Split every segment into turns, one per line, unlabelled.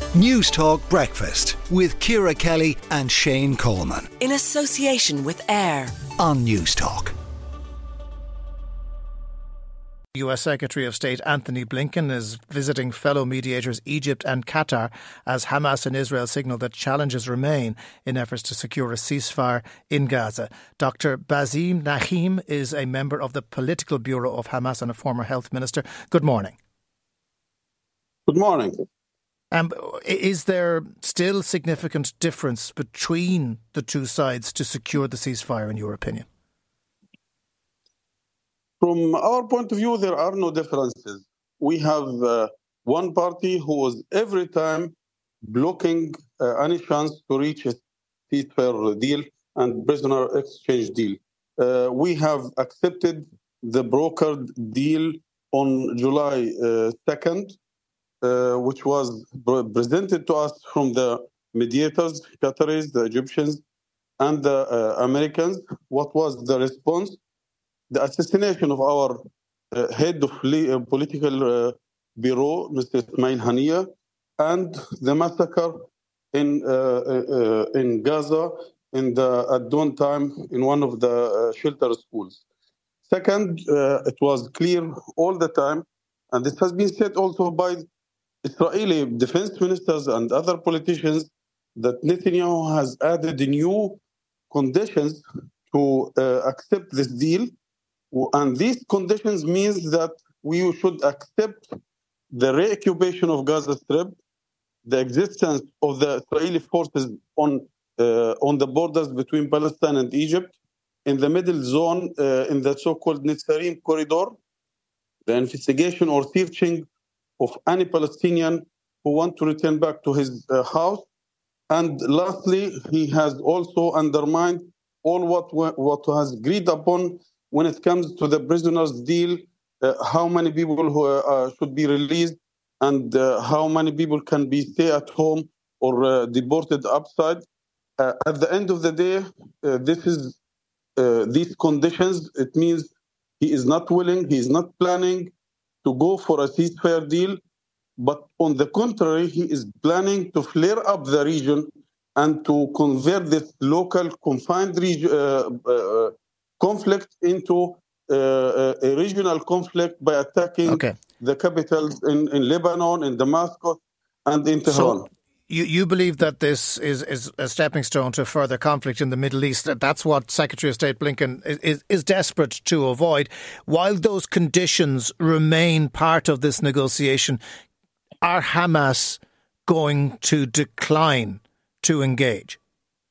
News Talk Breakfast with Ciara Kelly and Shane Coleman.
In association with AIR
on News Talk.
US Secretary of State Antony Blinken is visiting fellow mediators Egypt and Qatar as Hamas and Israel signal that challenges remain in efforts to secure a ceasefire in Gaza. Dr. Bassem Naim is a member of the Political Bureau of Hamas and a former health minister. Good morning.
Good morning.
Is there still significant difference between the two sides to secure the ceasefire, in your opinion?
From our point of view, there are no differences. We have one party who was every time blocking any chance to reach a ceasefire deal and prisoner exchange deal. We have accepted the brokered deal on July 2nd, which was presented to us from the mediators, Qataris, the Egyptians, and the Americans. What was the response? The assassination of our head of political bureau, Mr. Ismail Haniyeh, and the massacre in Gaza at dawn time in one of the shelter schools. Second, it was clear all the time, and this has been said also by Israeli defense ministers and other politicians, that Netanyahu has added new conditions to accept this deal. And these conditions means that we should accept the reoccupation of Gaza Strip, the existence of the Israeli forces on the borders between Palestine and Egypt, in the middle zone, in the so-called Netzarim corridor, the investigation or searching of any Palestinian who want to return back to his house. And lastly, he has also undermined all what has agreed upon when it comes to the prisoners deal, how many people who should be released and how many people can be stay at home or deported outside. At the end of the day, these conditions, it means he is not willing, he is not planning to go for a ceasefire deal, but on the contrary, he is planning to flare up the region and to convert this local confined conflict into a regional conflict by attacking the capitals in Lebanon, in Damascus, and in Tehran.
So you believe that this is a stepping stone to further conflict in the Middle East. That's what Secretary of State Blinken is desperate to avoid. While those conditions remain part of this negotiation, are Hamas going to decline to engage?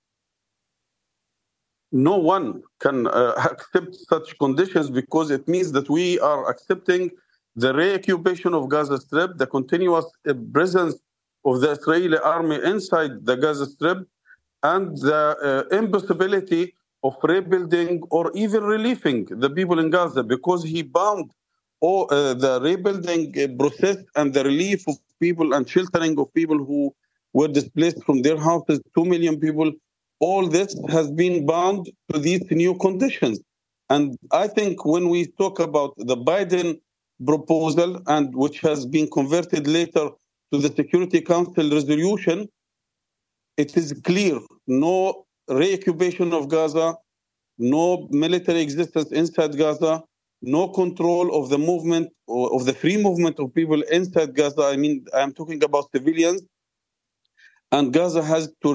No one can accept such conditions, because it means that we are accepting the reoccupation of Gaza Strip, the continuous presence of the Israeli army inside the Gaza Strip, and the impossibility of rebuilding or even relieving the people in Gaza, because he bound the rebuilding process and the relief of people and sheltering of people who were displaced from their houses, 2 million people. All this has been bound to these new conditions. And I think when we talk about the Biden proposal, and which has been converted later to the Security Council resolution, it is clear: no reoccupation of Gaza, no military existence inside Gaza, no control of the movement or of the free movement of people inside Gaza. I mean, I'm talking about civilians. And Gaza has to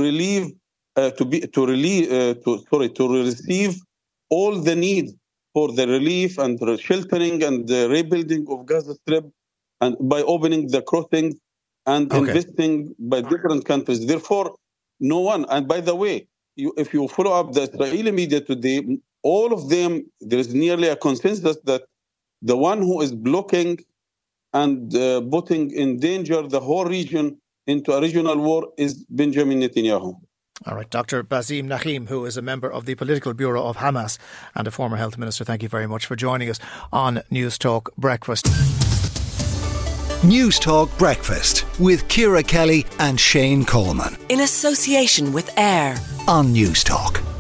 receive all the needs for the relief and the sheltering and the rebuilding of Gaza Strip, and by opening the crossings and investing by different countries. Therefore, no one. And by the way, if you follow up the Israeli media today, all of them, there is nearly a consensus that the one who is blocking and putting in danger the whole region into a regional war is Benjamin Netanyahu.
All right, Dr. Bassem Naim, who is a member of the Political Bureau of Hamas and a former health minister, thank you very much for joining us on News Talk Breakfast.
News Talk Breakfast with Ciara Kelly and Shane Coleman.
In association with AIR
on News Talk.